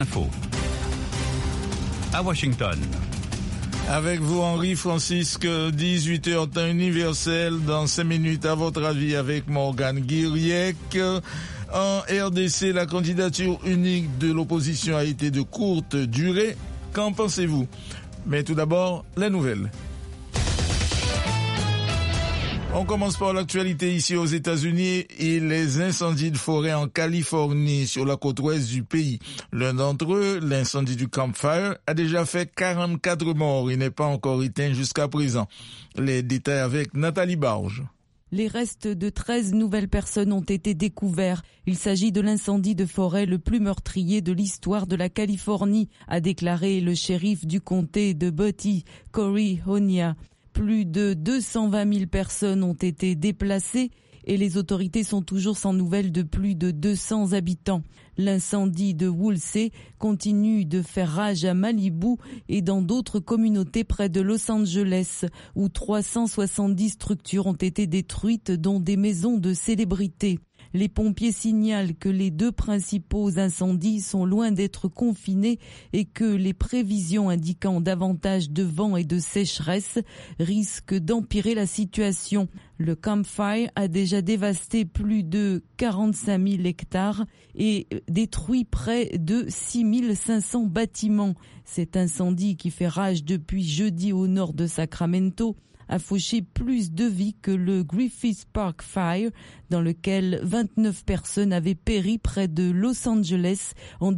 Info. À Washington. Avec vous, Henri Francisque, 18h temps universel, dans 5 minutes, à votre avis, avec Morgane Guiriec. En RDC, la candidature unique de l'opposition a été de courte durée. Qu'en pensez-vous? Mais tout d'abord, les nouvelles. On commence par l'actualité ici aux États-Unis et les incendies de forêt en Californie sur la côte ouest du pays. L'un d'entre eux, l'incendie du Camp Fire, a déjà fait 44 morts. Il n'est pas encore éteint jusqu'à présent. Les détails avec Nathalie Barge. Les restes de 13 nouvelles personnes ont été découverts. Il s'agit de l'incendie de forêt le plus meurtrier de l'histoire de la Californie, a déclaré le shérif du comté de Butte, Corey Honia. Plus de 220 000 personnes ont été déplacées et les autorités sont toujours sans nouvelles de plus de 200 habitants. L'incendie de Woolsey continue de faire rage à Malibu et dans d'autres communautés près de Los Angeles, où 370 structures ont été détruites, dont des maisons de célébrités. Les pompiers signalent que les 2 principaux incendies sont loin d'être confinés et que les prévisions indiquant davantage de vent et de sécheresse risquent d'empirer la situation. Le Camp Fire a déjà dévasté plus de 45 000 hectares et détruit près de 6 500 bâtiments. Cet incendie qui fait rage depuis jeudi au nord de Sacramento a fauché plus de vies que le Griffith Park Fire, dans lequel 29 personnes avaient péri près de Los Angeles en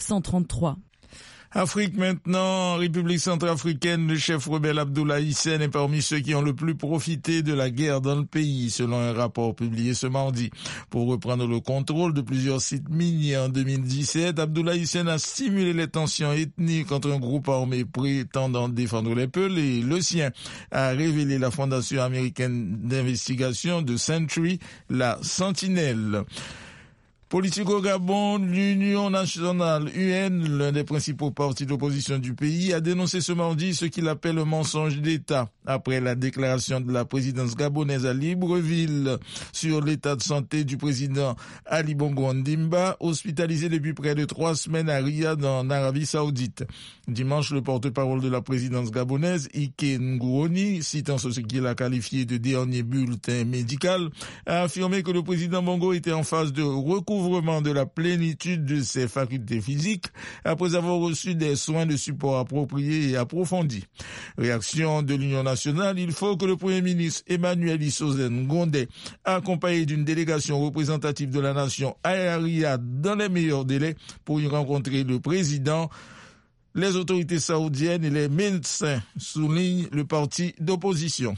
1933. Afrique maintenant, en République centrafricaine, le chef rebelle Abdoulaye Hissène est parmi ceux qui ont le plus profité de la guerre dans le pays, selon un rapport publié ce mardi. Pour reprendre le contrôle de plusieurs sites miniers en 2017, Abdoulaye Hissène a stimulé les tensions ethniques entre un groupe armé prétendant défendre les Peuls et le sien, a révélé la fondation américaine d'investigation de Century, la Sentinelle. Politique au Gabon, l'Union nationale UN, l'un des principaux partis d'opposition du pays, a dénoncé ce mardi ce qu'il appelle un mensonge d'État après la déclaration de la présidence gabonaise à Libreville sur l'état de santé du président Ali Bongo Ondimba, hospitalisé depuis près de 3 semaines à Riyad en Arabie Saoudite. Dimanche, le porte-parole de la présidence gabonaise, Ike Ngouoni, citant ce qu'il a qualifié de dernier bulletin médical, a affirmé que le président Bongo était en phase de recouvrement de la plénitude de ses facultés physiques après avoir reçu des soins de support appropriés et approfondis. Réaction de l'Union nationale, il faut que le Premier ministre Emmanuel Issozen Ngondé, accompagné d'une délégation représentative de la nation, aille à Riyad dans les meilleurs délais pour y rencontrer le président. Les autorités saoudiennes et les médecins soulignent le parti d'opposition.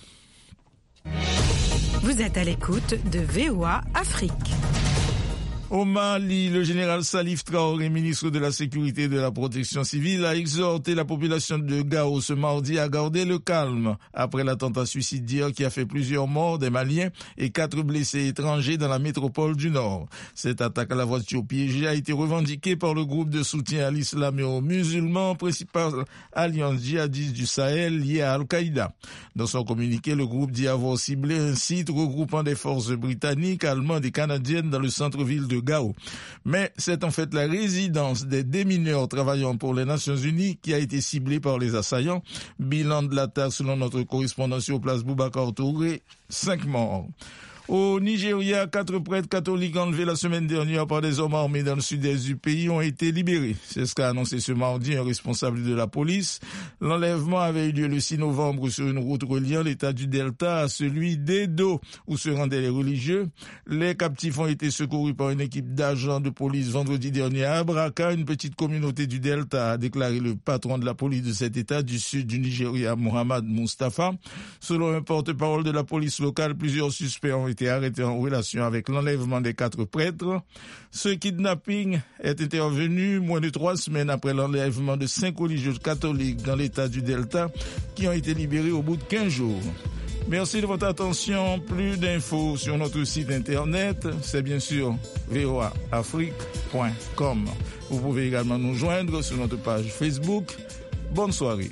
Vous êtes à l'écoute de VOA Afrique. Au Mali, le général Salif Traoré, ministre de la Sécurité et de la Protection civile, a exhorté la population de Gao ce mardi à garder le calme après l'attentat suicidaire qui a fait plusieurs morts des Maliens et 4 blessés étrangers dans la métropole du Nord. Cette attaque à la voiture piégée a été revendiquée par le groupe de soutien à l'islam et aux musulmans, principale alliance djihadiste du Sahel liée à Al-Qaïda. Dans son communiqué, le groupe dit avoir ciblé un site regroupant des forces britanniques, allemandes et canadiennes dans le centre-ville de Gao. Mais c'est en fait la résidence des démineurs travaillant pour les Nations Unies qui a été ciblée par les assaillants. Bilan de l'attaque selon notre correspondant sur place Boubacar Touré, 5 morts. Au Nigeria, 4 prêtres catholiques enlevés la semaine dernière par des hommes armés dans le sud-est du pays ont été libérés. C'est ce qu'a annoncé ce mardi un responsable de la police. L'enlèvement avait eu lieu le 6 novembre sur une route reliant l'état du Delta à celui d'Edo, où se rendaient les religieux. Les captifs ont été secourus par une équipe d'agents de police vendredi dernier à Abraka, une petite communauté du Delta, a déclaré le patron de la police de cet état du sud du Nigeria, Mohamed Mustafa. Selon un porte-parole de la police locale, plusieurs suspects ont été arrêté en relation avec l'enlèvement des 4 prêtres. Ce kidnapping est intervenu moins de 3 semaines après l'enlèvement de 5 religieux catholiques dans l'état du Delta qui ont été libérés au bout de 15 jours. Merci de votre attention. Plus d'infos sur notre site internet, c'est bien sûr voaafrique.com. Vous pouvez également nous joindre sur notre page Facebook. Bonne soirée.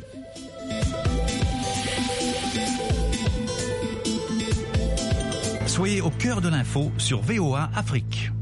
Soyez au cœur de l'info sur VOA Afrique.